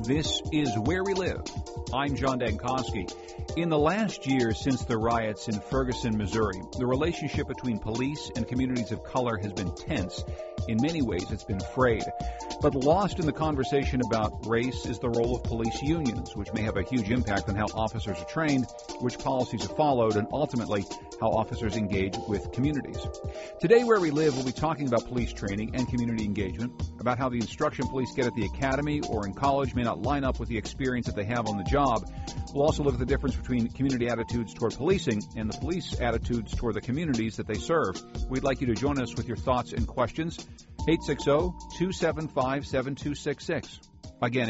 This is Where We Live. I'm John Dankosky. In the last year since the riots in Ferguson, Missouri, the relationship between police and communities of color has been tense. In many ways, it's been frayed. But lost in the conversation about race is the role of police unions, which may have a huge impact on how officers are trained, which policies are followed, and ultimately how officers engage with communities. Today, Where We Live, we'll be talking about police training and community engagement, about how the instruction police get at the academy or in college may not line up with the experience that they have on the job. We'll also look at the difference between community attitudes toward policing and the police attitudes toward the communities that they serve. We'd like you to join us with your thoughts and questions. 860-275-7266. Again,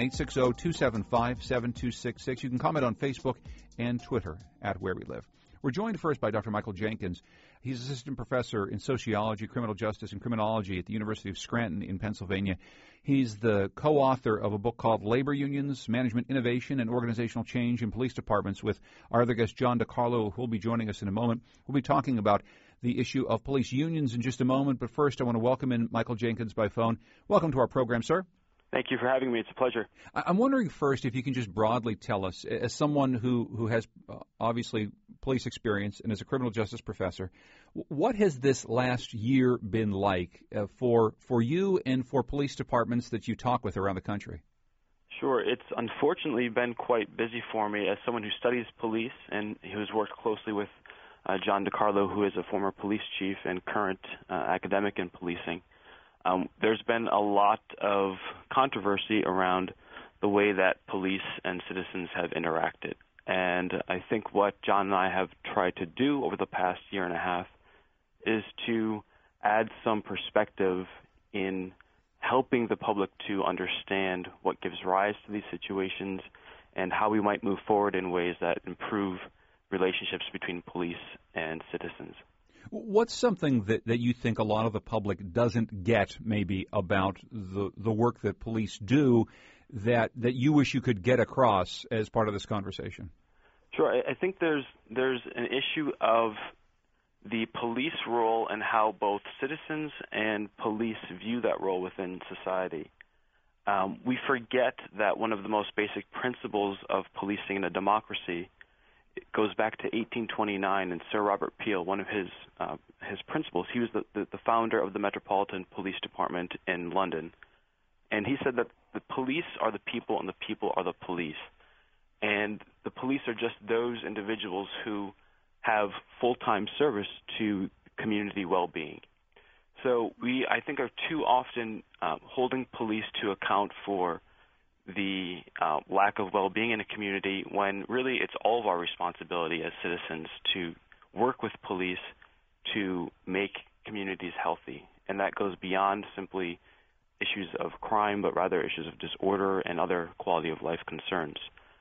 860-275-7266. You can comment on Facebook and Twitter at Where We Live. We're joined first by Dr. Michael Jenkins. He's assistant professor in sociology, criminal justice, and criminology at the University of Scranton in Pennsylvania. He's the co-author of a book called Labor Unions, Management Innovation, and Organizational Change in Police Departments with our other guest, John DiCarlo, who will be joining us in a moment. We'll be talking about the issue of police unions in just a moment. But first, I want to welcome in Michael Jenkins by phone. Welcome to our program, sir. Thank you for having me. It's a pleasure. I'm wondering first if you can just broadly tell us, as someone who has obviously police experience and as a criminal justice professor, what has this last year been like for you and for police departments that you talk with around the country? Sure. It's unfortunately been quite busy for me as someone who studies police and who's worked closely with John DiCarlo, who is a former police chief and current academic in policing. There's been a lot of controversy around the way that police and citizens have interacted. And I think what John and I have tried to do over the past year and a half is to add some perspective in helping the public to understand what gives rise to these situations and how we might move forward in ways that improve relationships between police and citizens. What's something that you think a lot of the public doesn't get maybe about the work that police do that you wish you could get across as part of this conversation? Sure. I think there's an issue of the police role and how both citizens and police view that role within society. We forget that one of the most basic principles of policing in a democracy goes back to 1829 and Sir Robert Peel, one of his principles. He was the founder of the Metropolitan Police Department in London. And he said that the police are the people and the people are the police. And the police are just those individuals who have full-time service to community well-being. So we, I think, are too often holding police to account for the lack of well-being in a community when really it's all of our responsibility as citizens to work with police to make communities healthy. And that goes beyond simply issues of crime, but rather issues of disorder and other quality of life concerns.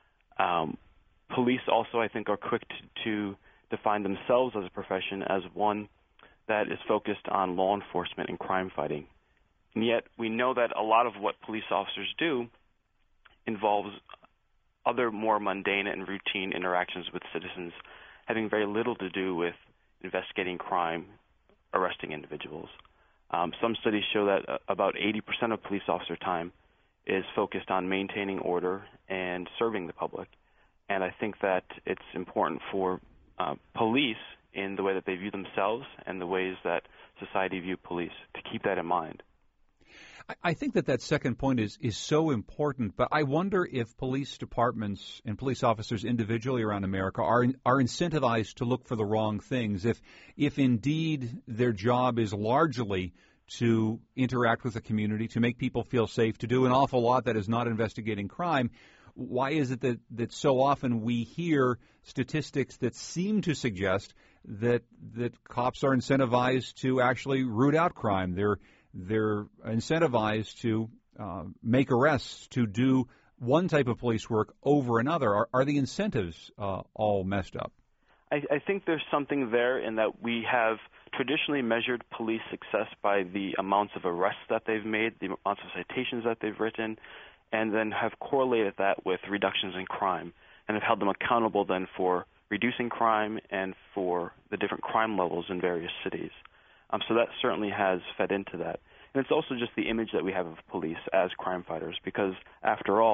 Police also, I think, are quick to define themselves as a profession as one that is focused on law enforcement and crime fighting. And yet we know that a lot of what police officers do involves other more mundane and routine interactions with citizens having very little to do with investigating crime, arresting individuals. Some studies show that about 80% of police officer time is focused on maintaining order and serving the public. And I think that it's important for police in the way that they view themselves and the ways that society view police to keep that in mind. I think that second point is so important, but I wonder if police departments and police officers individually around America are incentivized to look for the wrong things. If indeed their job is largely to interact with the community, to make people feel safe, to do an awful lot that is not investigating crime, why is it that so often we hear statistics that seem to suggest that cops are incentivized to actually root out crime? They're incentivized to make arrests, to do one type of police work over another. Are the incentives all messed up? I think there's something there in that we have traditionally measured police success by the amounts of arrests that they've made, the amounts of citations that they've written, and then have correlated that with reductions in crime and have held them accountable then for reducing crime and for the different crime levels in various cities. So that certainly has fed into that. And it's also just the image that we have of police as crime fighters because, after all,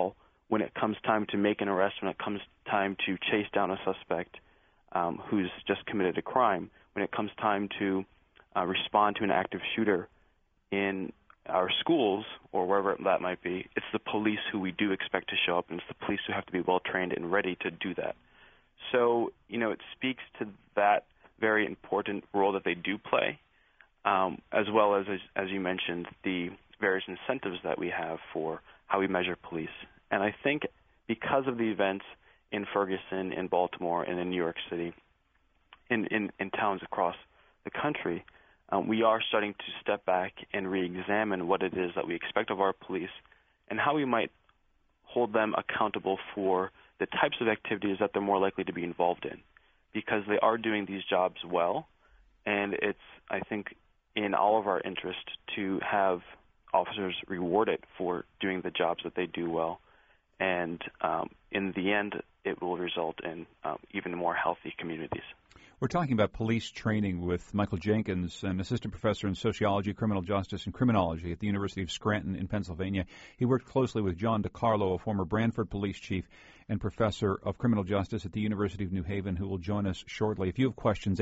when it comes time to make an arrest, when it comes time to chase down a suspect who's just committed a crime, when it comes time to respond to an active shooter in our schools or wherever that might be, it's the police who we do expect to show up, and it's the police who have to be well trained and ready to do that. So, it speaks to that very important role that they do play, as well as you mentioned, the various incentives that we have for how we measure police. And I think because of the events in Ferguson, in Baltimore, and in New York City, in towns across the country, we are starting to step back and re-examine what it is that we expect of our police and how we might hold them accountable for the types of activities that they're more likely to be involved in, because they are doing these jobs well, and it's, I think, in all of our interest to have officers rewarded for doing the jobs that they do well. And in the end, it will result in even more healthy communities. We're talking about police training with Michael Jenkins, an assistant professor in sociology, criminal justice, and criminology at the University of Scranton in Pennsylvania. He worked closely with John DiCarlo, a former Branford police chief and professor of criminal justice at the University of New Haven, who will join us shortly. If you have questions,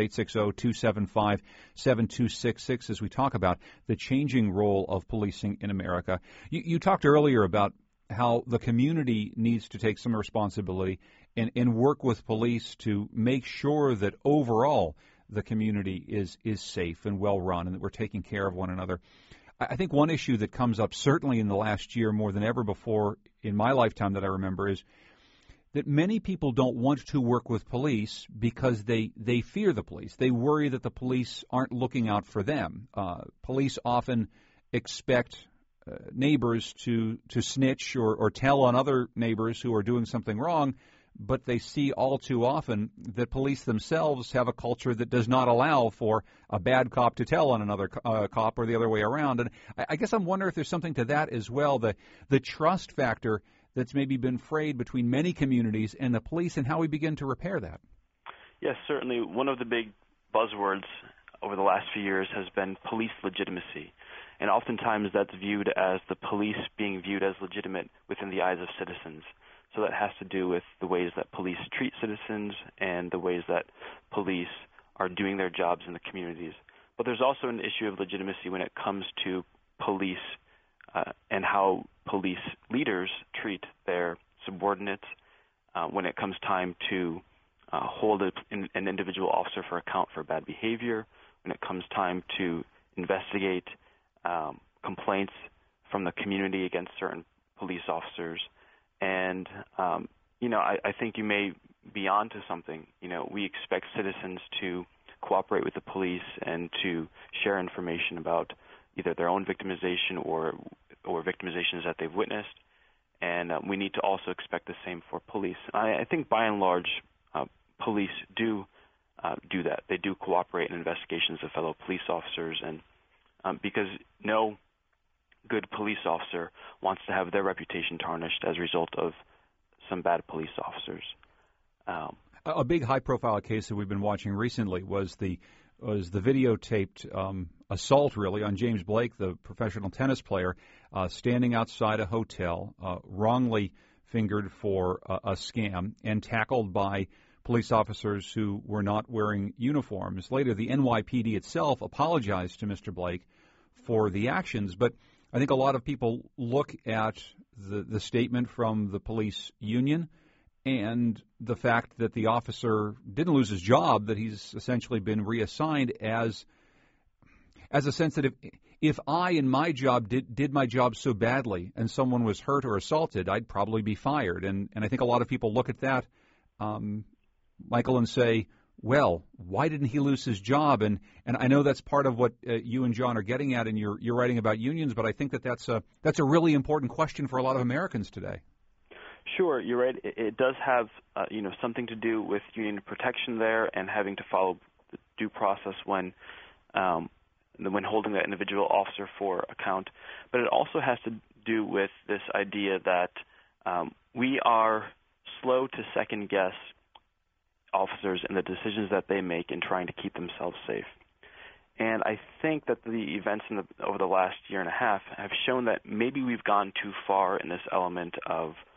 860-275-7266 as we talk about the changing role of policing in America. You talked earlier about how the community needs to take some responsibility and work with police to make sure that overall the community is safe and well run and that we're taking care of one another. I think one issue that comes up certainly in the last year more than ever before in my lifetime that I remember is that many people don't want to work with police because they fear the police. They worry that the police aren't looking out for them. Police often expect neighbors to snitch or tell on other neighbors who are doing something wrong, but they see all too often that police themselves have a culture that does not allow for a bad cop to tell on another cop or the other way around. And I guess I'm wondering if there's something to that as well, the trust factor that's maybe been frayed between many communities and the police and how we begin to repair that. Yes, certainly. One of the big buzzwords over the last few years has been police legitimacy. And oftentimes that's viewed as the police being viewed as legitimate within the eyes of citizens. So that has to do with the ways that police treat citizens and the ways that police are doing their jobs in the communities. But there's also an issue of legitimacy when it comes to police and how police leaders treat their subordinates when it comes time to hold an individual officer for account for bad behavior, when it comes time to investigate complaints from the community against certain police officers. And, I think you may be onto something. We expect citizens to cooperate with the police and to share information about either their own victimization or victimizations that they've witnessed. And we need to also expect the same for police. I think by and large, police do that. They do cooperate in investigations of fellow police officers, and because no good police officer wants to have their reputation tarnished as a result of some bad police officers. A big high-profile case that we've been watching recently was the videotaped assault, really, on James Blake, the professional tennis player, standing outside a hotel, wrongly fingered for a scam and tackled by police officers who were not wearing uniforms. Later, the NYPD itself apologized to Mr. Blake for the actions, but I think a lot of people look at the statement from the police union and the fact that the officer didn't lose his job, that he's essentially been reassigned as a sense that if I in my job did my job so badly and someone was hurt or assaulted, I'd probably be fired. And I think a lot of people look at that, Michael, and say, well, why didn't he lose his job? And I know that's part of what you and John are getting at in your writing about unions, but I think that's a really important question for a lot of Americans today. Sure, you're right. It does have something to do with union protection there and having to follow the due process when holding that individual officer for account. But it also has to do with this idea that we are slow to second guess officers and the decisions that they make in trying to keep themselves safe. And I think that the events over the last year and a half have shown that maybe we've gone too far in this element of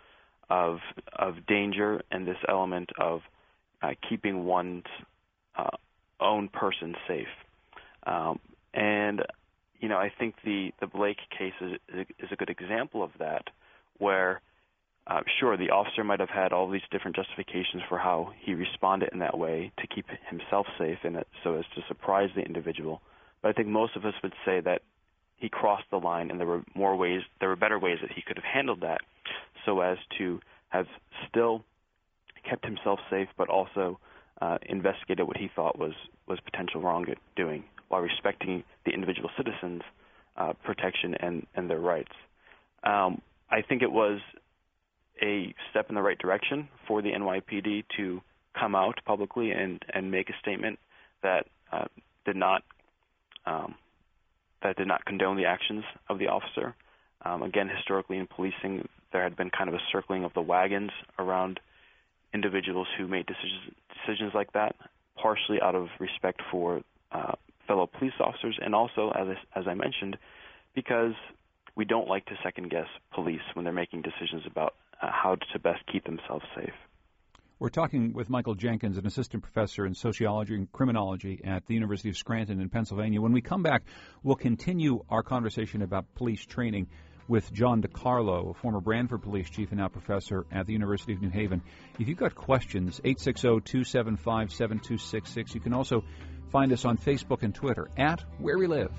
of danger and this element of keeping one's own person safe. And I think the Blake case is a good example of that, where sure, the officer might have had all these different justifications for how he responded in that way to keep himself safe and so as to surprise the individual. But I think most of us would say that he crossed the line, and there were better ways that he could have handled that, so as to have still kept himself safe, but also investigated what he thought was potential wrongdoing, while respecting the individual citizens' protection and their rights. I think it was a step in the right direction for the NYPD to come out publicly and make a statement that did not condone the actions of the officer. Again, historically in policing, there had been kind of a circling of the wagons around individuals who made decisions like that, partially out of respect for fellow police officers, and also, as I mentioned, because we don't like to second-guess police when they're making decisions about how to best keep themselves safe. We're talking with Michael Jenkins, an assistant professor in sociology and criminology at the University of Scranton in Pennsylvania. When we come back, we'll continue our conversation about police training with John DiCarlo, a former Branford police chief and now professor at the University of New Haven. If you've got questions, 860-275-7266. You can also find us on Facebook and Twitter at Where We Live.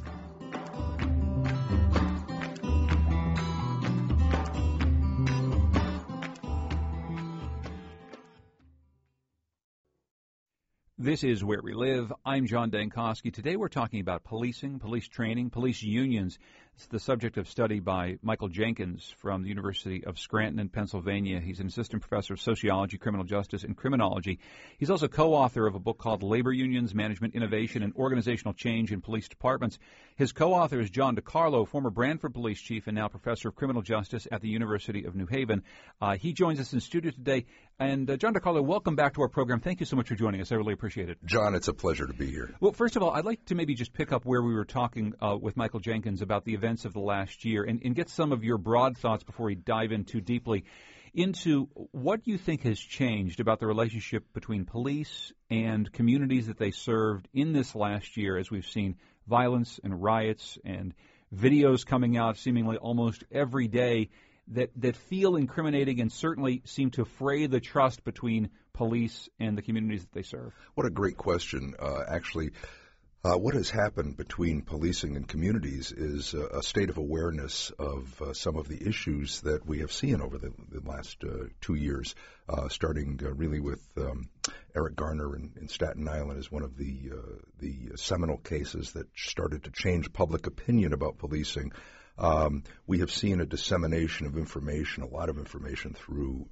This is Where We Live. I'm John Dankosky. Today we're talking about policing, police training, police unions. It's the subject of study by Michael Jenkins from the University of Scranton in Pennsylvania. He's an assistant professor of sociology, criminal justice, and criminology. He's also co-author of a book called Labor Unions, Management Innovation, and Organizational Change in Police Departments. His co-author is John DiCarlo, former Branford police chief and now professor of criminal justice at the University of New Haven. He joins us in studio today. And John DiCarlo, welcome back to our program. Thank you so much for joining us. I really appreciate it. John, it's a pleasure to be here. Well, first of all, I'd like to maybe just pick up where we were talking with Michael Jenkins about the events of the last year and get some of your broad thoughts before we dive in too deeply into what you think has changed about the relationship between police and communities that they served in this last year, as we've seen violence and riots and videos coming out seemingly almost every day that feel incriminating and certainly seem to fray the trust between police and the communities that they serve. What a great question. What has happened between policing and communities is a state of awareness of some of the issues that we have seen over the last 2 years, starting really with Eric Garner in Staten Island as one of the seminal cases that started to change public opinion about policing. We have seen a dissemination of information, a lot of information through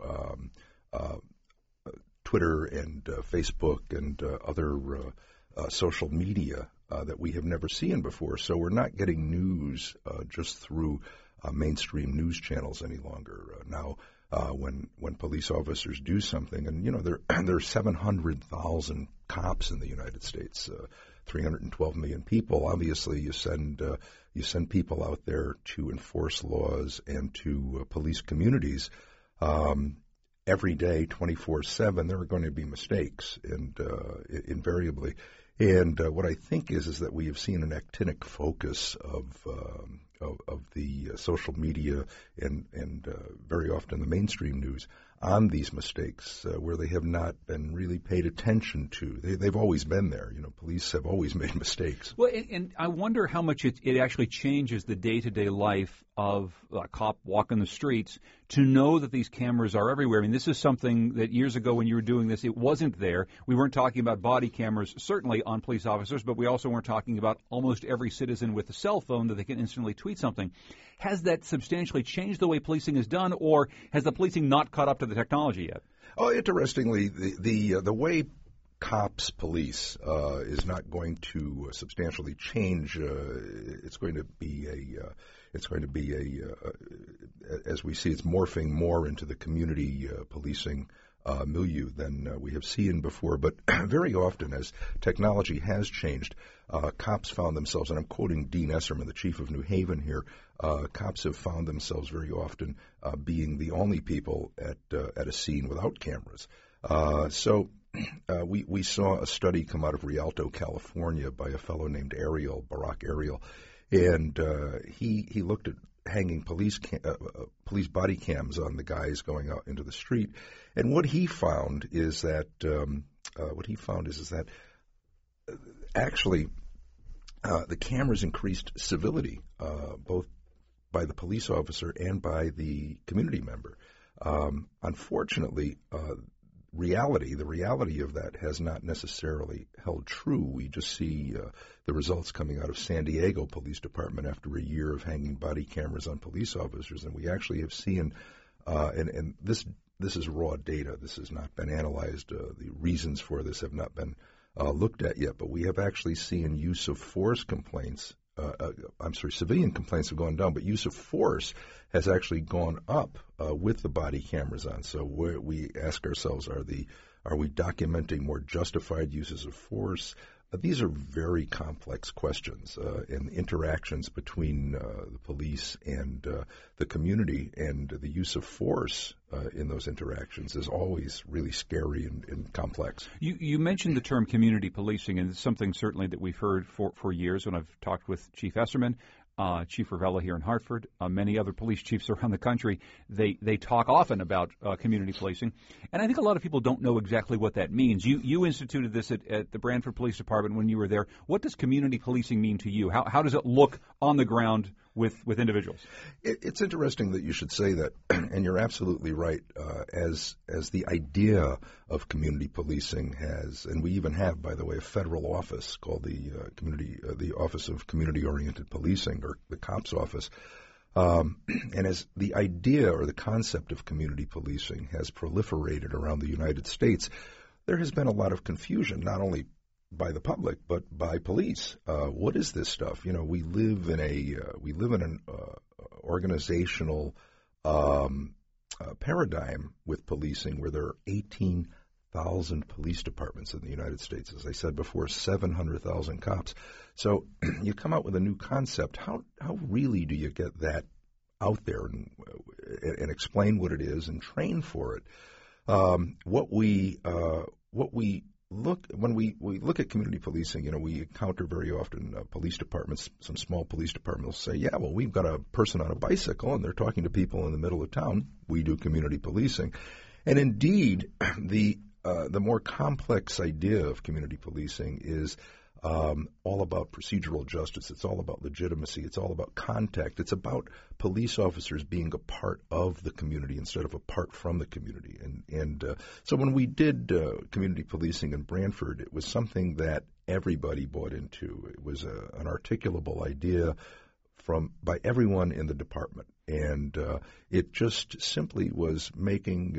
Twitter and Facebook and other social media that we have never seen before. So we're not getting news just through mainstream news channels any longer. Now, when police officers do something, and there are 700,000 cops in the United States, 312 million people. Obviously, you send people out there to enforce laws and to police communities. Every day, 24/7, there are going to be mistakes, and invariably. And what I think is that we have seen an actinic focus of the social media and very often the mainstream news on these mistakes where they have not been really paid attention to. They've always been there. Police have always made mistakes. Well, and I wonder how much it actually changes the day-to-day life of a cop walking the streets to know that these cameras are everywhere. I mean, this is something that years ago when you were doing this, it wasn't there. We weren't talking about body cameras, certainly on police officers, but we also weren't talking about almost every citizen with a cell phone that they can instantly tweet something. Has that substantially changed the way policing is done, or has the policing not caught up to the technology yet? Oh, interestingly, the way cops police is not going to substantially change. It's going to be as we see, it's morphing more into the community policing milieu than we have seen before. But very often, as technology has changed, cops found themselves, and I'm quoting Dean Esserman, the chief of New Haven here, cops have found themselves very often being the only people at a scene without cameras. So we saw a study come out of Rialto, California, by a fellow named Barak Ariel, and he looked at hanging police body cams on the guys going out into the street, and what he found is that actually the cameras increased civility, both by the police officer and by the community member. Unfortunately, the reality of that has not necessarily held true. We just see the results coming out of San Diego Police Department after a year of hanging body cameras on police officers, and we actually have seen, and this is raw data. This has not been analyzed. The reasons for this have not been looked at yet, but we have actually seen use of force complaints. Civilian complaints have gone down, but use of force has actually gone up with the body cameras on. So we ask ourselves, are we documenting more justified uses of force? These are very complex questions, and interactions between the police and the community, and the use of force in those interactions is always really scary and complex. You mentioned the term community policing, and it's something certainly that we've heard for years when I've talked with Chief Esserman, Chief Ravella here in Hartford, many other police chiefs around the country. They talk often about community policing, and I think a lot of people don't know exactly what that means. You instituted this at the Branford Police Department when you were there. What does community policing mean to you? How does it look on the ground with individuals? It's interesting that you should say that, and you're absolutely right. As the idea of community policing has, and we even have, by the way, a federal office called the Office of Community-Oriented Policing, or the COPS office. And as the idea or the concept of community policing has proliferated around the United States, there has been a lot of confusion, not only by the public but by police. What is this stuff? You know, we live in an organizational paradigm with policing where there are 18,000 police departments in the United States. As I said before, 700,000 cops. So you come out with a new concept. How really do you get that out there and explain what it is and train for it? When we look at community policing, you know, we encounter very often police departments, some small police departments will say, yeah, well, we've got a person on a bicycle and they're talking to people in the middle of town. We do community policing. And indeed, the more complex idea of community policing is all about procedural justice. It's all about legitimacy. It's all about contact. It's about police officers being a part of the community instead of apart from the community. So when we did community policing in Branford, it was something that everybody bought into. It was an articulable idea by everyone in the department, and it just simply was making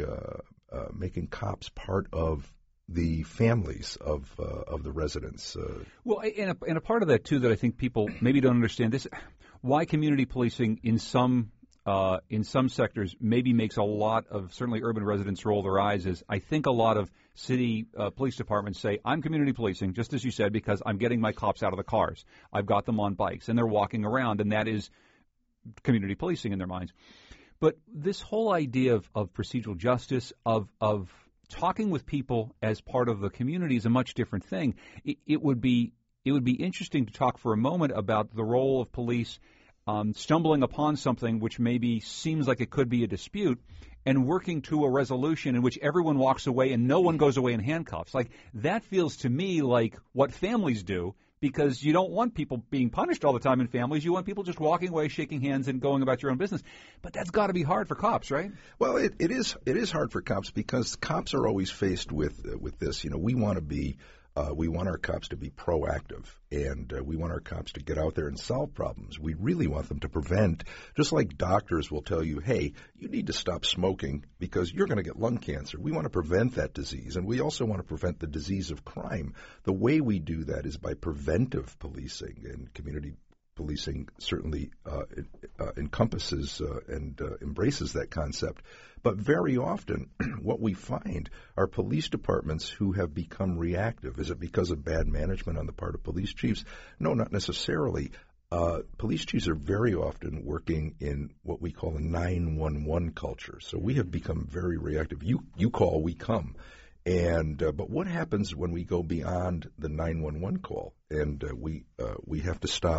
cops part of the families of the residents. Well, and a part of that, too, that I think people maybe don't understand this, why community policing in some sectors maybe makes a lot of certainly urban residents roll their eyes is I think a lot of city police departments say, I'm community policing, just as you said, because I'm getting my cops out of the cars. I've got them on bikes, and they're walking around, and that is community policing in their minds. But this whole idea of procedural justice, of talking with people as part of the community is a much different thing. It would be interesting to talk for a moment about the role of police stumbling upon something which maybe seems like it could be a dispute and working to a resolution in which everyone walks away and no one goes away in handcuffs. Like, that feels to me like what families do, because you don't want people being punished all the time in families. You want people just walking away, shaking hands, and going about your own business. But that's got to be hard for cops, right? Well, it is hard for cops because cops are always faced with this. You know, we want our cops to be proactive, and we want our cops to get out there and solve problems. We really want them to prevent, just like doctors will tell you, hey, you need to stop smoking because you're going to get lung cancer. We want to prevent that disease, and we also want to prevent the disease of crime. The way we do that is by preventive policing, and community policing certainly encompasses and embraces that concept. But very often, what we find are police departments who have become reactive. Is it because of bad management on the part of police chiefs? No, not necessarily. Police chiefs are very often working in what we call a 911 culture. So we have become very reactive. You call, we come. And but what happens when we go beyond the 911 call and we have to stop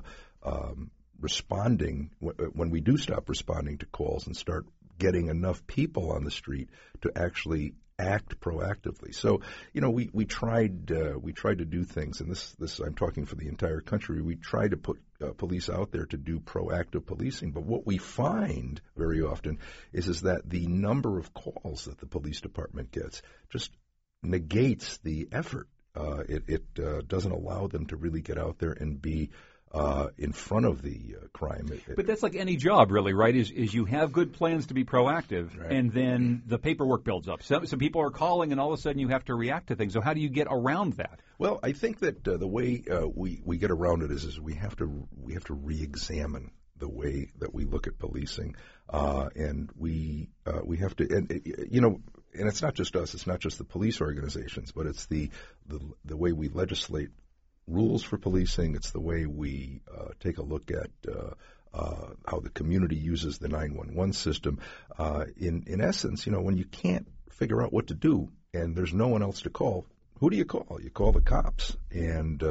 responding when we do stop responding to calls and start getting enough people on the street to actually act proactively? So, we tried to do things, and this I'm talking for the entire country. We tried to put police out there to do proactive policing, but what we find very often is that the number of calls that the police department gets just negates the effort. It doesn't allow them to really get out there and be in front of the crime. But that's like any job, really, right? Is you have good plans to be proactive, right, and then the paperwork builds up. So people are calling, and all of a sudden you have to react to things. So how do you get around that? Well, I think that the way we get around it is we have to re-examine the way that we look at policing, and we have to, and it's not just us. It's not just the police organizations, but it's the way we legislate rules for policing. It's the way we take a look at how the community uses the 911 system. In essence, when you can't figure out what to do and there's no one else to call, who do you call? You call the cops. And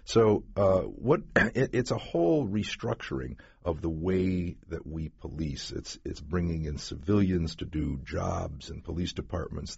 it's a whole restructuring of the way that we police. It's bringing in civilians to do jobs in police departments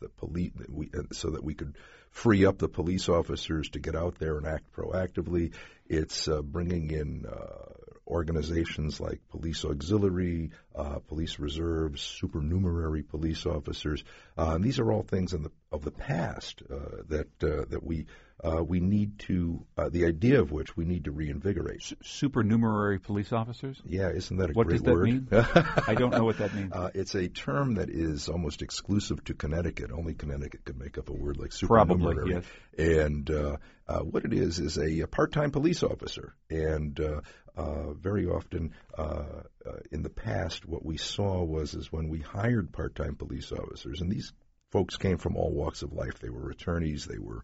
so that we could free up the police officers to get out there and act proactively. It's bringing in organizations like police auxiliary, police reserves, supernumerary police officers. And these are all things of the past that we need to, the idea of which we need to reinvigorate. Supernumerary police officers? Yeah, isn't that a what great word? What does that mean? I don't know what that means. It's a term that is almost exclusive to Connecticut. Only Connecticut could make up a word like supernumerary. Probably, yes. And what it is a part-time police officer. And very often in the past, what we saw is when we hired part-time police officers, and these folks came from all walks of life. They were attorneys, they were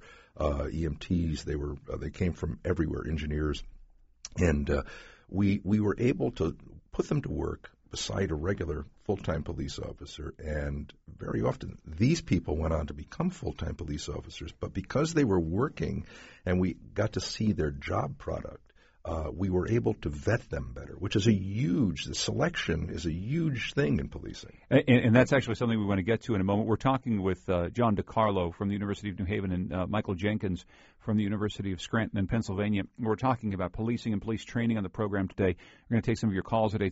EMTs, they came from everywhere, engineers, and we were able to put them to work beside a regular full-time police officer, and very often these people went on to become full-time police officers, but because they were working and we got to see their job product, we were able to vet them better, which is the selection is a huge thing in policing. And that's actually something we want to get to in a moment. We're talking with John DiCarlo from the University of New Haven and Michael Jenkins from the University of Scranton in Pennsylvania. We're talking about policing and police training on the program today. We're going to take some of your calls at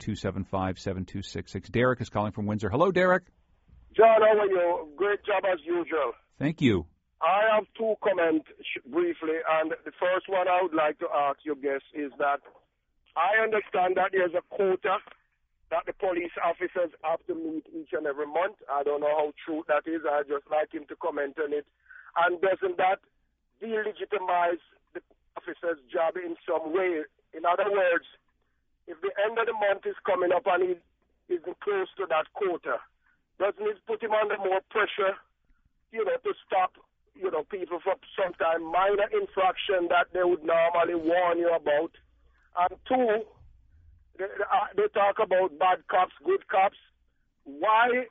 860-275-7266. Derek is calling from Windsor. Hello, Derek. John, how are you? Great job as usual. Thank you. I have two comments briefly, and the first one I would like to ask your guest is that I understand that there's a quota that the police officers have to meet each and every month. I don't know how true that is. I'd just like him to comment on it. And doesn't that delegitimize the officer's job in some way? In other words, if the end of the month is coming up and he isn't close to that quota, doesn't it put him under more pressure, to stop people from sometimes minor infraction that they would normally warn you about? And two, they talk about bad cops, good cops. Why?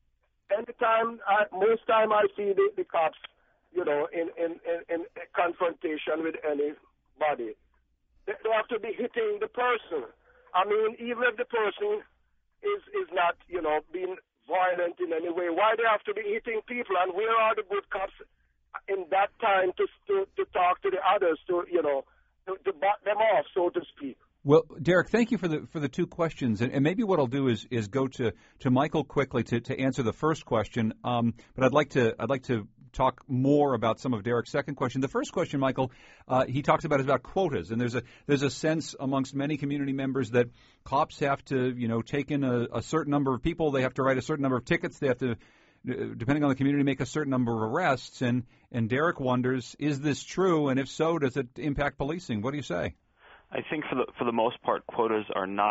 Most time I see the cops, in confrontation with anybody, they have to be hitting the person. I mean, even if the person is not, being violent in any way, why they have to be hitting people? And where are the good cops in that time to talk to the others, to back them off, so to speak? Well, Derek, thank you for the two questions, and maybe what I'll do is go to Michael quickly to answer the first question. But I'd like to talk more about some of Derek's second question. The first question, Michael, he talks about is about quotas, and there's a sense amongst many community members that cops have to take in a certain number of people, they have to write a certain number of tickets, they have to, depending on the community, make a certain number of arrests. And Derek wonders, is this true? And if so, does it impact policing? What do you say? I think for the most part, quotas are not a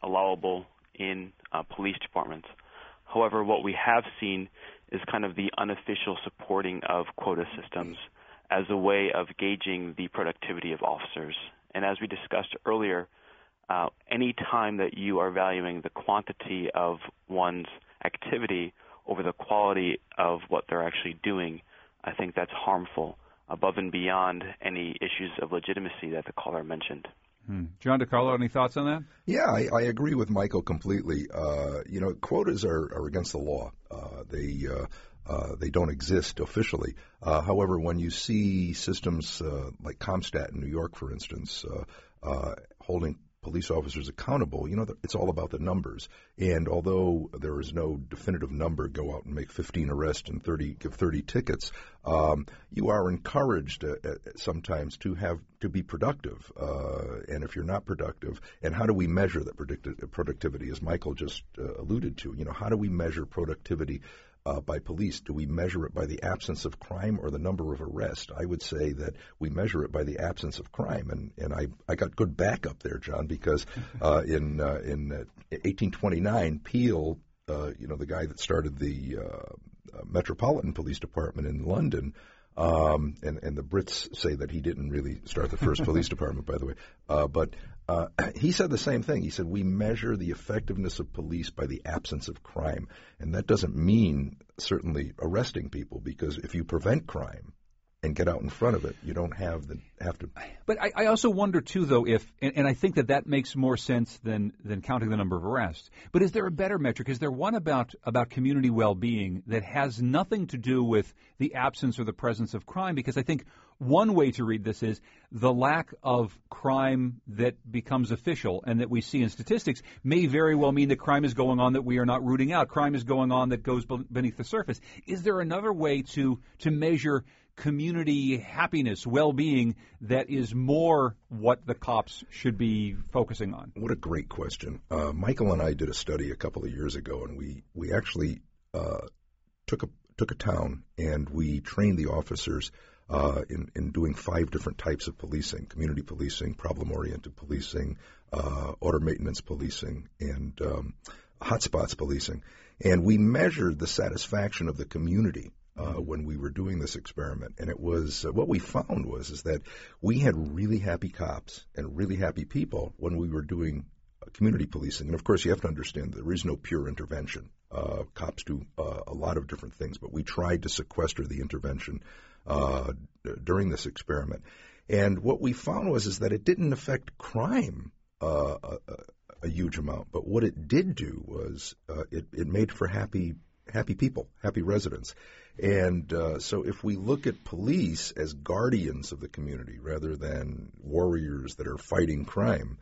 allowable in police departments. However, what we have seen is kind of the unofficial supporting of quota systems as a way of gauging the productivity of officers. And as we discussed earlier, any time that you are valuing the quantity of one's activity over the quality of what they're actually doing, I think that's harmful, above and beyond any issues of legitimacy that the caller mentioned. John DiCarlo, any thoughts on that? Yeah, I agree with Michael completely. Quotas are against the law. They don't exist officially. However, when you see systems like CompStat in New York, for instance, holding police officers accountable, it's all about the numbers. And although there is no definitive number, go out and make 15 arrests and give 30 tickets, you are encouraged sometimes to be productive. And if you're not productive, and how do we measure that productivity, as Michael just alluded to? How do we measure productivity by police? Do we measure it by the absence of crime or the number of arrests? I would say that we measure it by the absence of crime. And I got good backup there, John, because in 1829, Peel, the guy that started the Metropolitan Police Department in London, and the Brits say that he didn't really start the first police department, by the way, but he said the same thing. He said, we measure the effectiveness of police by the absence of crime. And that doesn't mean certainly arresting people, because if you prevent crime and get out in front of it, you don't have to. But I also wonder, too, though, and I think that makes more sense than counting the number of arrests. But is there a better metric? Is there one about community well-being that has nothing to do with the absence or the presence of crime? Because I think one way to read this is the lack of crime that becomes official and that we see in statistics may very well mean that crime is going on that we are not rooting out. Crime is going on that goes beneath the surface. Is there another way to measure community happiness, well-being, that is more what the cops should be focusing on? What a great question. Michael and I did a study a couple of years ago, and we actually took a town and we trained the officers in doing 5 different types of policing: community policing, problem-oriented policing, order maintenance policing, and hotspots policing. And we measured the satisfaction of the community when we were doing this experiment. And it was what we found was that we had really happy cops and really happy people when we were doing community policing. And of course, you have to understand there is no pure intervention. Cops do a lot of different things, but we tried to sequester the intervention during this experiment. And what we found was that it didn't affect crime a huge amount, but what it did do was it made for happy people, happy residents. And so if we look at police as guardians of the community rather than warriors that are fighting crime,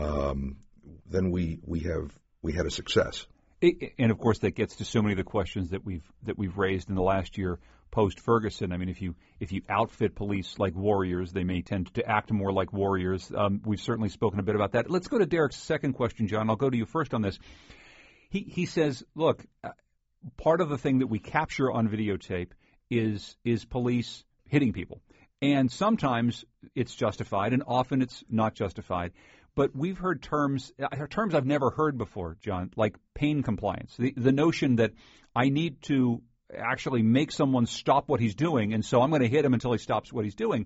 then we had a success. And of course, that gets to so many of the questions that we've raised in the last year post Ferguson. I mean, if you outfit police like warriors, they may tend to act more like warriors. We've certainly spoken a bit about that. Let's go to Derek's second question, John. I'll go to you first on this. He says, look, part of the thing that we capture on videotape is police hitting people. And sometimes it's justified, and often it's not justified. But we've heard terms I've never heard before, John, like pain compliance. The notion that I need to actually make someone stop what he's doing, and so I'm going to hit him until he stops what he's doing.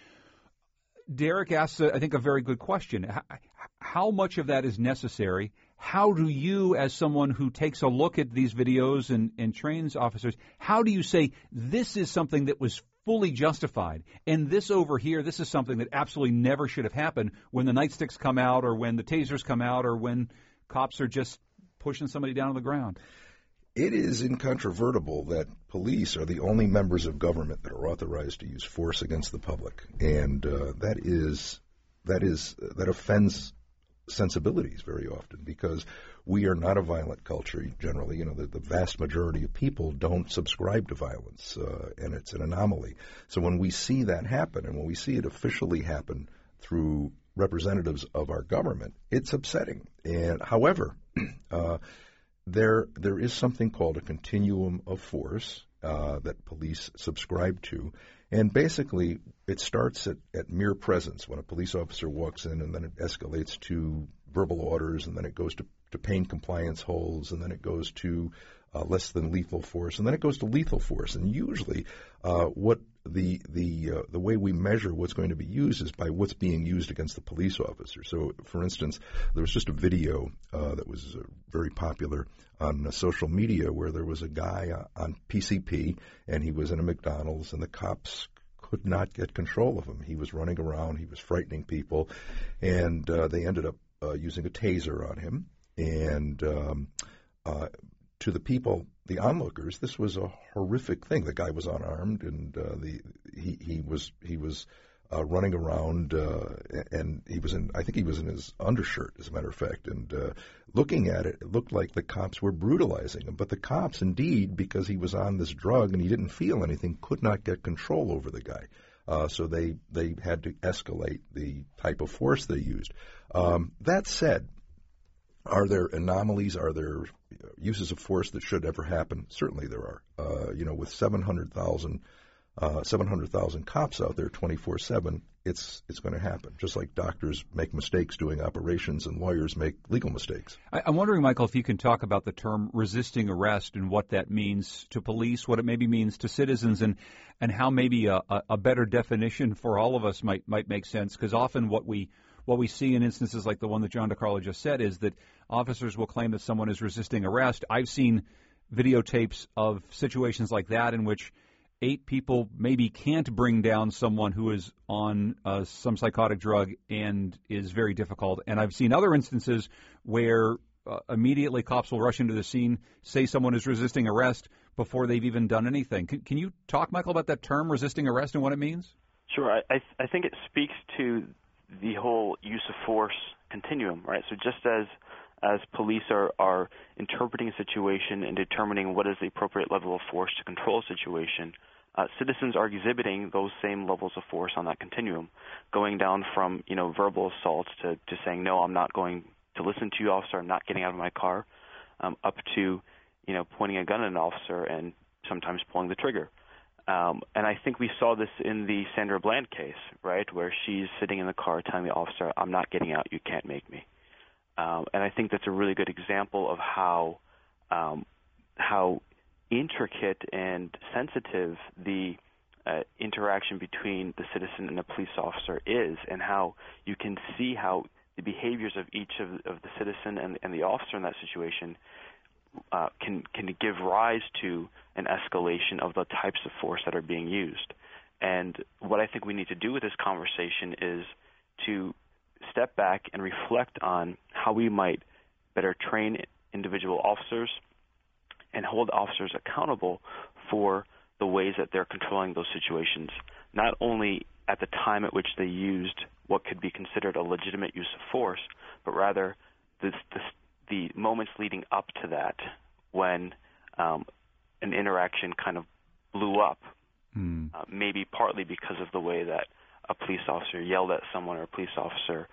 Derek asks, I think, a very good question. How much of that is necessary? How do you, as someone who takes a look at these videos and trains officers, how do you say this is something that was fully justified, and this over here, this is something that absolutely never should have happened when the nightsticks come out or when the tasers come out or when cops are just pushing somebody down on the ground? It is incontrovertible that police are the only members of government that are authorized to use force against the public, and that offends sensibilities very often, because we are not a violent culture generally. The vast majority of people don't subscribe to violence, and it's an anomaly. So when we see that happen, and when we see it officially happen through representatives of our government, it's upsetting. And however, there is something called a continuum of force that police subscribe to. And basically, it starts at mere presence when a police officer walks in, and then it escalates to verbal orders, and then it goes to pain compliance holds, and then it goes to less than lethal force, and then it goes to lethal force. And usually, what the way we measure what's going to be used is by what's being used against the police officer. So, for instance, there was just a video that was very popular on social media where there was a guy on PCP, and he was in a McDonald's, and the cops could not get control of him. He was running around, he was frightening people, and they ended up using a taser on him. And to the people, the onlookers, this was a horrific thing. The guy was unarmed, and he was running around, and I think he was in his undershirt, as a matter of fact. And looking at it, it looked like the cops were brutalizing him. But the cops, indeed, because he was on this drug and he didn't feel anything, could not get control over the guy. So they had to escalate the type of force they used. That said, are there anomalies? Are there uses of force that should ever happen? Certainly there are. With 700,000 cops out there 24/7, it's going to happen. Just like doctors make mistakes doing operations and lawyers make legal mistakes. I'm wondering, Michael, if you can talk about the term resisting arrest and what that means to police, what it maybe means to citizens, and how maybe a better definition for all of us might make sense. Because often what we see in instances like the one that John DeCarlo just said is that officers will claim that someone is resisting arrest. I've seen videotapes of situations like that in which 8 people maybe can't bring down someone who is on some psychotic drug and is very difficult. And I've seen other instances where immediately cops will rush into the scene, say someone is resisting arrest before they've even done anything. Can you talk, Michael, about that term, resisting arrest, and what it means? Sure. I think it speaks to the whole use of force continuum, right? So just as police are interpreting a situation and determining what is the appropriate level of force to control a situation, citizens are exhibiting those same levels of force on that continuum, going down from verbal assaults to saying, no, I'm not going to listen to you, officer, I'm not getting out of my car, up to pointing a gun at an officer and sometimes pulling the trigger. And I think we saw this in the Sandra Bland case, right, where she's sitting in the car telling the officer, I'm not getting out, you can't make me. And I think that's a really good example of how intricate and sensitive the interaction between the citizen and the police officer is, and how you can see how the behaviors of each of the citizen and the officer in that situation can give rise to an escalation of the types of force that are being used. And what I think we need to do with this conversation is to step back and reflect on how we might better train individual officers and hold officers accountable for the ways that they're controlling those situations, not only at the time at which they used what could be considered a legitimate use of force, but rather the moments leading up to that, when an interaction kind of blew up, maybe partly because of the way that a police officer yelled at someone, or a police officer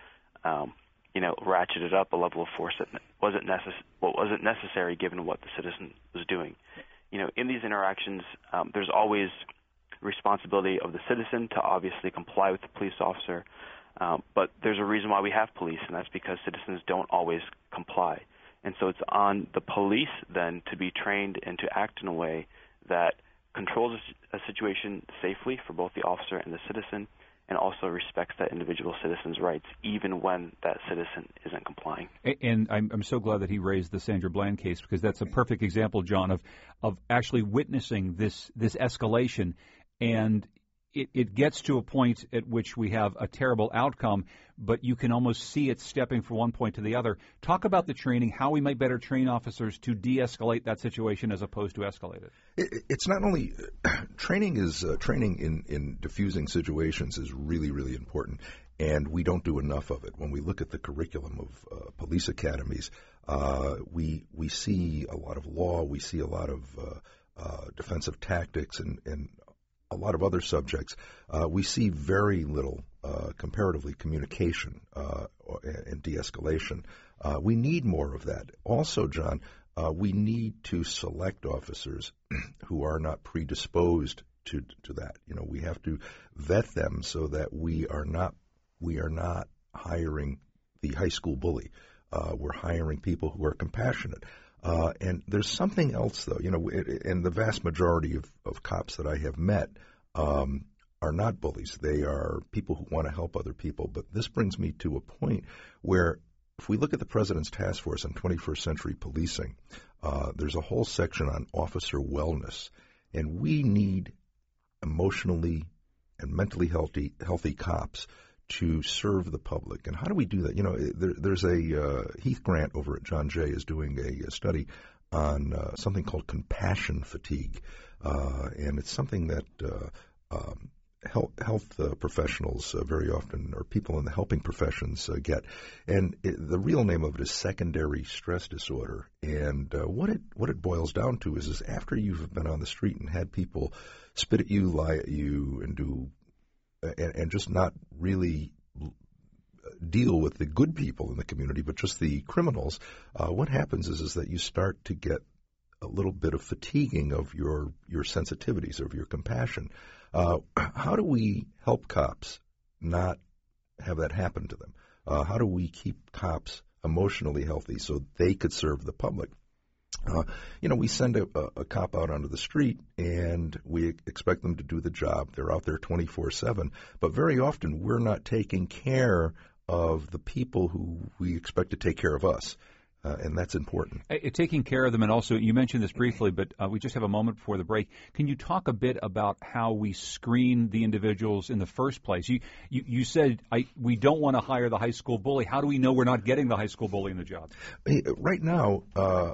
ratcheted up a level of force that wasn't necessary given what the citizen was doing. In these interactions, there's always responsibility of the citizen to obviously comply with the police officer, but there's a reason why we have police, and that's because citizens don't always comply. And so it's on the police then to be trained and to act in a way that controls a situation safely for both the officer and the citizen, and also respects that individual citizen's rights, even when that citizen isn't complying. And I'm so glad that he raised the Sandra Bland case, because that's a perfect example, John, of actually witnessing this escalation. And it gets to a point at which we have a terrible outcome, but you can almost see it stepping from one point to the other. Talk about the training, how we might better train officers to de-escalate that situation as opposed to escalate it. It's not only training in diffusing situations is really, really important, and we don't do enough of it. When we look at the curriculum of police academies, we see a lot of law, we see a lot of defensive tactics, and a lot of other subjects. We see very little, comparatively, communication and de-escalation. We need more of that. Also, John, we need to select officers who are not predisposed to that. We have to vet them so that we are not hiring the high school bully. We're hiring people who are compassionate. And there's something else, though, and the vast majority of cops that I have met are not bullies. They are people who want to help other people. But this brings me to a point where if we look at the President's Task Force on 21st Century Policing, there's a whole section on officer wellness. And we need emotionally and mentally healthy cops to serve the public. And how do we do that? There's a Heath Grant over at John Jay is doing a study on something called compassion fatigue. And it's something that health professionals very often, or people in the helping professions, get. And the real name of it is secondary stress disorder. And what it boils down to is after you've been on the street and had people spit at you, lie at you, and just not really deal with the good people in the community, but just the criminals, what happens is that you start to get a little bit of fatiguing of your sensitivities, of your compassion. How do we help cops not have that happen to them? How do we keep cops emotionally healthy so they could serve the public? We send a cop out onto the street, and we expect them to do the job. They're out there 24/7. But very often, we're not taking care of the people who we expect to take care of us. And that's important. Taking care of them, and also, you mentioned this briefly, but we just have a moment before the break. Can you talk a bit about how we screen the individuals in the first place? You said we don't want to hire the high school bully. How do we know we're not getting the high school bully in the job? Right now,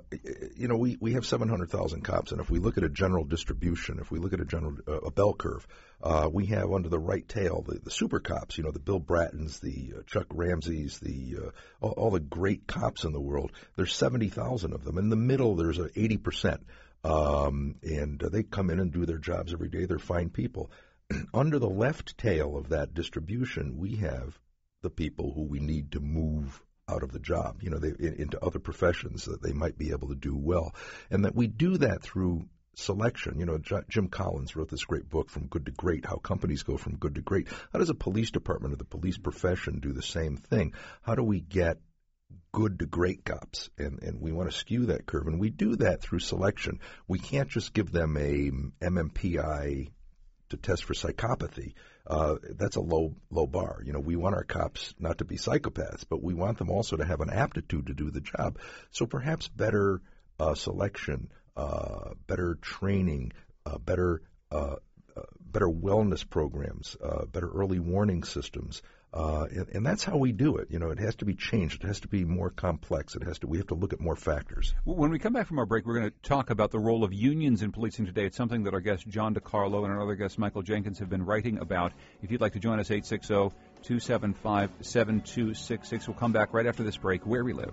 we have 700,000 cops, and if we look at a general distribution, if we look at a bell curve, we have under the right tail the super cops, the Bill Brattons, the Chuck Ramseys, all the great cops in the world. There's 70,000 of them. In the middle, there's 80%. And they come in and do their jobs every day. They're fine people. Under the left tail of that distribution, we have the people who we need to move out of the job, into other professions that they might be able to do well. And that we do that through selection. Jim Collins wrote this great book, From Good to Great, how companies go from good to great. How does a police department or the police profession do the same thing? How do we get good to great cops? And we want to skew that curve. And we do that through selection. We can't just give them a MMPI to test for psychopathy. That's a low bar. We want our cops not to be psychopaths, but we want them also to have an aptitude to do the job. So perhaps better selection, better training, better wellness programs, better early warning systems. And that's how we do it. It has to be changed. It has to be more complex. We have to look at more factors. When we come back from our break, we're going to talk about the role of unions in policing today. It's something that our guest John DiCarlo and our other guest Michael Jenkins have been writing about. If you'd like to join us, 860-275-7266. We'll come back right after this break, Where We Live.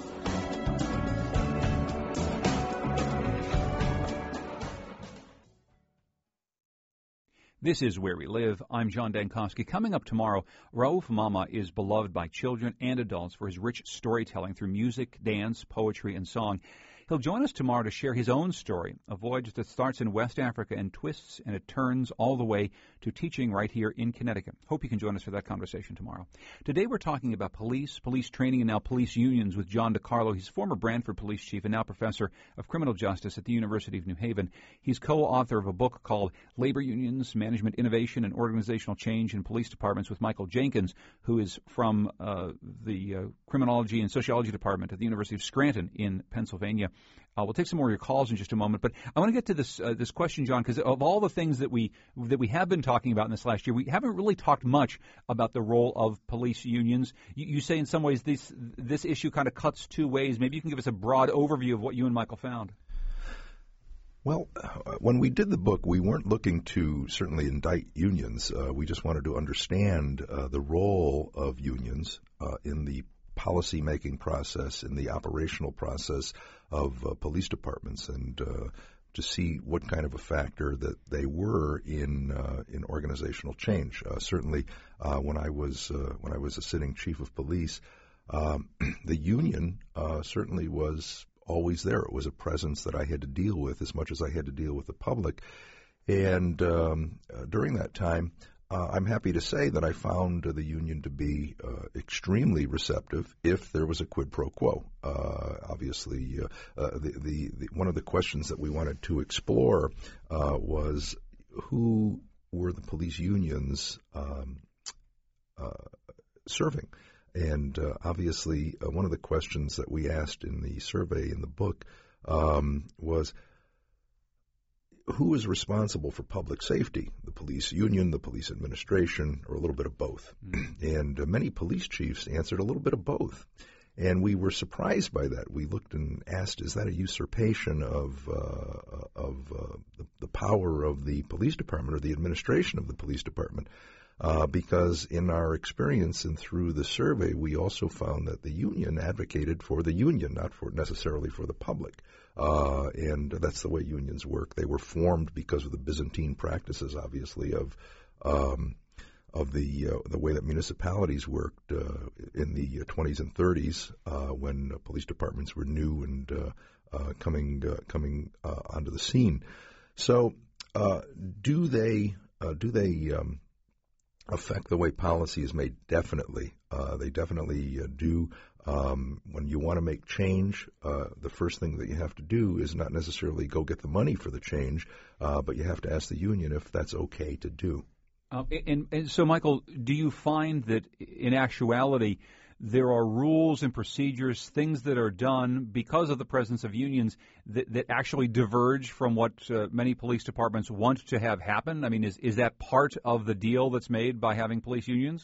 This is Where We Live. I'm John Dankosky. Coming up tomorrow, Raouf Mama is beloved by children and adults for his rich storytelling through music, dance, poetry, and song. He'll join us tomorrow to share his own story, a voyage that starts in West Africa and twists and it turns all the way to teaching right here in Connecticut. Hope you can join us for that conversation tomorrow. Today we're talking about police training, and now police unions with John DiCarlo. He's former Branford police chief and now professor of criminal justice at the University of New Haven. He's co-author of a book called Labor Unions, Management Innovation and Organizational Change in Police Departments with Michael Jenkins, who is from the Criminology and Sociology Department at the University of Scranton in Pennsylvania. We'll take some more of your calls in just a moment, but I want to get to this question, John, because of all the things that we have been talking about in this last year, we haven't really talked much about the role of police unions. You say in some ways this issue kind of cuts two ways. Maybe you can give us a broad overview of what you and Michael found. Well, when we did the book, we weren't looking to certainly indict unions. We just wanted to understand the role of unions in the policy-making process, in the operational process of police departments, and to see what kind of a factor that they were in organizational change. Certainly, when I was a sitting chief of police, the union certainly was always there. It was a presence that I had to deal with as much as I had to deal with the public. And during that time, I'm happy to say that I found the union to be extremely receptive if there was a quid pro quo. Obviously, the one of the questions that we wanted to explore was who were the police unions serving. And obviously, one of the questions that we asked in the survey in the book was, who is responsible for public safety? The police union, the police administration, or a little bit of both? And many police chiefs answered a little bit of both. And we were surprised by that. We looked and asked, is that a usurpation of the power of the police department or the administration of the police department? Because in our experience and through the survey, we also found that the union advocated for the union, not for necessarily for the public. And that's the way unions work. They were formed because of the Byzantine practices, obviously, of the way that municipalities worked in the 20s and 30s when police departments were new and coming onto the scene. So, do they affect the way policy is made? Definitely. They definitely do. When you want to make change, the first thing that you have to do is not necessarily go get the money for the change, but you have to ask the union if that's okay to do. And so, Michael, do you find that in actuality there are rules and procedures, things that are done because of the presence of unions that actually diverge from what many police departments want to have happen? I mean, is that part of the deal that's made by having police unions?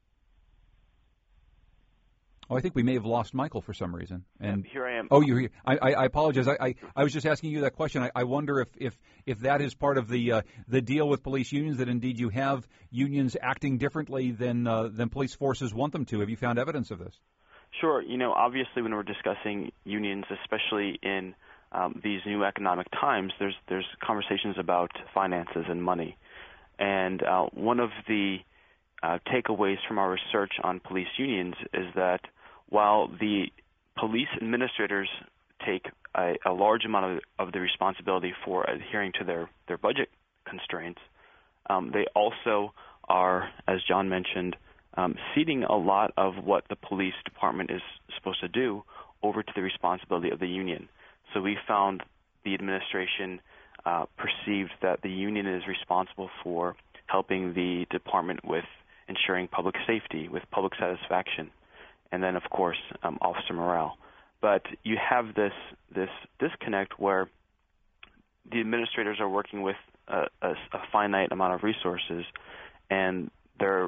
Oh, I think we may have lost Michael for some reason. And here I am. Oh, you're here. I apologize. I was just asking you that question. I wonder if that is part of the deal with police unions, that indeed you have unions acting differently than police forces want them to. Have you found evidence of this? Sure. Obviously, when we're discussing unions, especially in these new economic times, there's conversations about finances and money. And one of the takeaways from our research on police unions is that while the police administrators take a large amount of the responsibility for adhering to their budget constraints, they also are, as John mentioned, ceding a lot of what the police department is supposed to do over to the responsibility of the union. So we found the administration perceived that the union is responsible for helping the department with ensuring public safety, with public satisfaction, and then, of course, officer morale. But you have this disconnect where the administrators are working with a finite amount of resources, and they're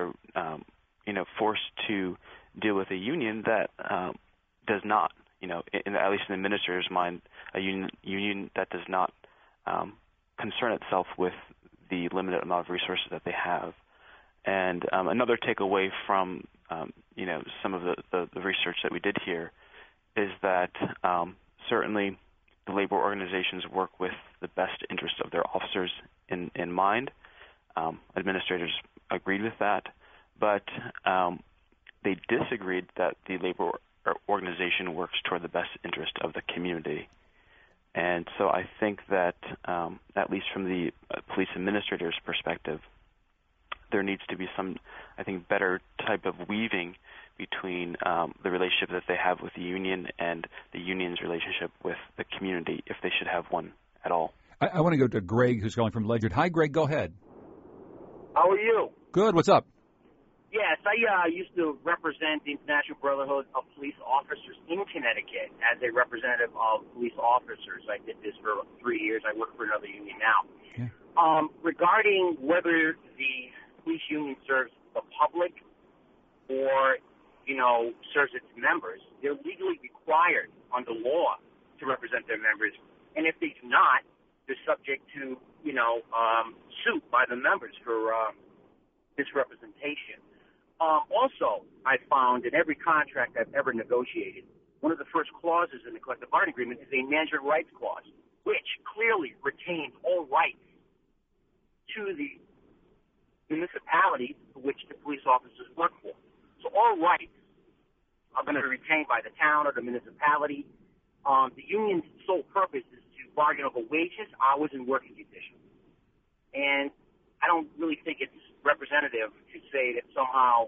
forced to deal with a union that does not, at least in the administrator's mind, a union that does not concern itself with the limited amount of resources that they have. And another takeaway from some of the research that we did here is that certainly the labor organizations work with the best interest of their officers in mind. Administrators agreed with that, but they disagreed that the labor organization works toward the best interest of the community. And so I think that, at least from the police administrator's perspective, there needs to be some, I think, better type of weaving between the relationship that they have with the union and the union's relationship with the community, if they should have one at all. I want to go to Greg, who's calling from Ledyard. Hi, Greg. Go ahead. How are you? Good. What's up? Yes, I used to represent the International Brotherhood of Police Officers in Connecticut as a representative of police officers. I did this for 3 years. I work for another union now. Okay. Regarding whether the police union serves the public or, serves its members, they're legally required under law to represent their members. And if they do not, they're subject to, suit by the members for misrepresentation. Also, I found in every contract I've ever negotiated, one of the first clauses in the collective bargaining agreement is a management rights clause, which clearly retains all rights to the municipality for which the police officers work for. So all rights are going to be retained by the town or the municipality. The union's sole purpose is to bargain over wages, hours, and working conditions. And I don't really think it's representative to say that somehow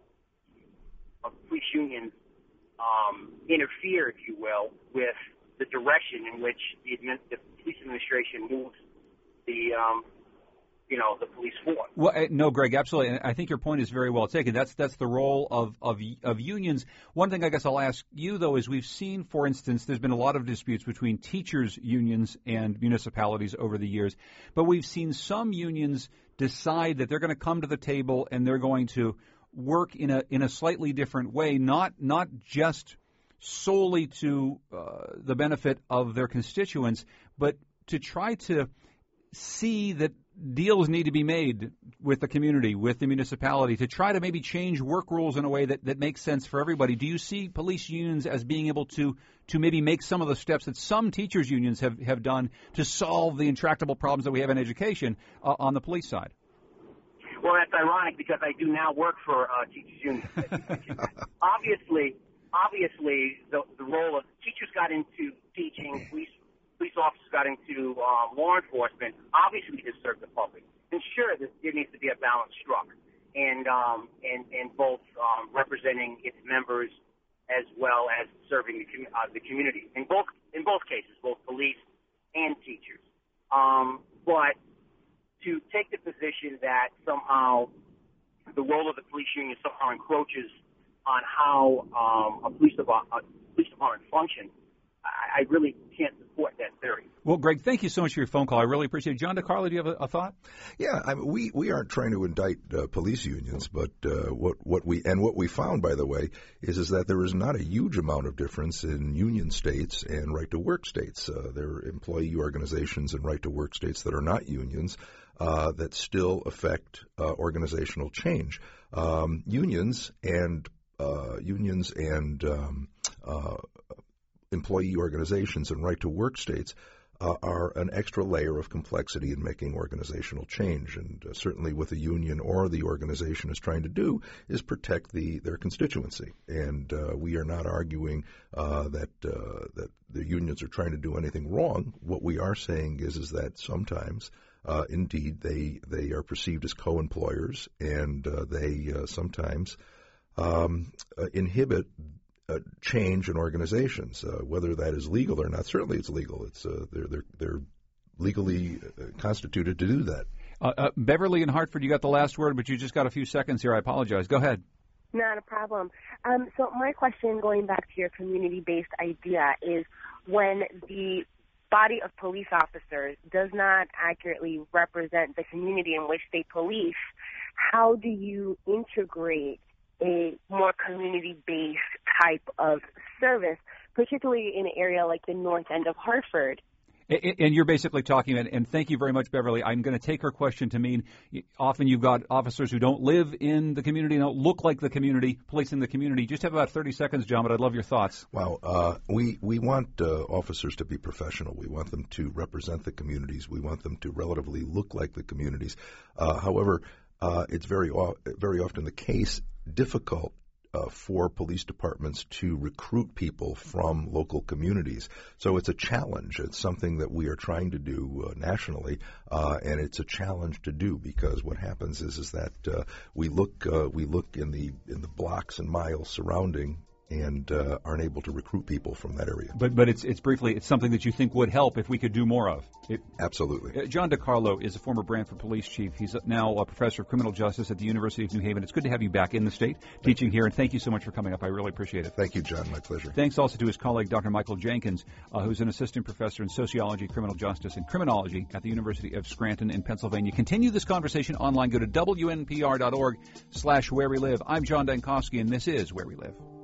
a police union interfere, if you will, with the direction in which the police administration moves the police force. Well, no, Greg, absolutely. And I think your point is very well taken. That's the role of unions. One thing I guess I'll ask you, though, is we've seen, for instance, there's been a lot of disputes between teachers' unions and municipalities over the years, but we've seen some unions decide that they're going to come to the table and they're going to work in a slightly different way, not just solely to the benefit of their constituents, but to try to see that deals need to be made with the community, with the municipality, to try to maybe change work rules in a way that makes sense for everybody. Do you see police unions as being able to maybe make some of the steps that some teachers' unions have done to solve the intractable problems that we have in education on the police side? Well, that's ironic because I do now work for teachers' unions. Obviously, the role of teachers got into teaching, police officers got into law enforcement, obviously to serve the public. And sure, there needs to be a balance struck, and both representing its members as well as serving the community. In both cases, both police and teachers. But to take the position that somehow the role of the police union somehow encroaches on how a police department functions, I really can't support that theory. Well, Greg, thank you so much for your phone call. I really appreciate it. John DeCarlo, do you have a thought? Yeah, we aren't trying to indict police unions, but what we found, by the way, is that there is not a huge amount of difference in union states and right-to-work states. There are employee organizations and right-to-work states that are not unions that still affect organizational change. Unions and employee organizations and right-to-work states are an extra layer of complexity in making organizational change. And certainly what the union or the organization is trying to do is protect their constituency. And we are not arguing that the unions are trying to do anything wrong. What we are saying is that sometimes, indeed, they are perceived as co-employers, and they sometimes inhibit change in organizations, whether that is legal or not. Certainly, it's legal. It's they're legally constituted to do that. Beverly in Hartford, you got the last word, but you just got a few seconds here. I apologize. Go ahead. Not a problem. So my question, going back to your community-based idea, is when the body of police officers does not accurately represent the community in which they police, how do you integrate a more community-based type of service, particularly in an area like the north end of Hartford? And you're basically talking, and thank you very much, Beverly. I'm going to take her question to mean often you've got officers who don't live in the community, don't look like the community, policing the community. Just have about 30 seconds, John, but I'd love your thoughts. Wow. We want officers to be professional. We want them to represent the communities. We want them to relatively look like the communities. However, it's very often the case difficult for police departments to recruit people from local communities. So it's a challenge. It's something that we are trying to do nationally, and it's a challenge to do because what happens is that we look in the blocks and miles surrounding and aren't able to recruit people from that area. But it's something that you think would help if we could do more of. Absolutely. John DeCarlo is a former Brantford police chief. He's now a professor of criminal justice at the University of New Haven. It's good to have you back in the state teaching here, and thank you so much for coming up. I really appreciate it. Thank you, John. My pleasure. Thanks also to his colleague, Dr. Michael Jenkins, who's an assistant professor in sociology, criminal justice, and criminology at the University of Scranton in Pennsylvania. Continue this conversation online. Go to WNPR.org/where we live. I'm John Dankosky, and this is Where We Live.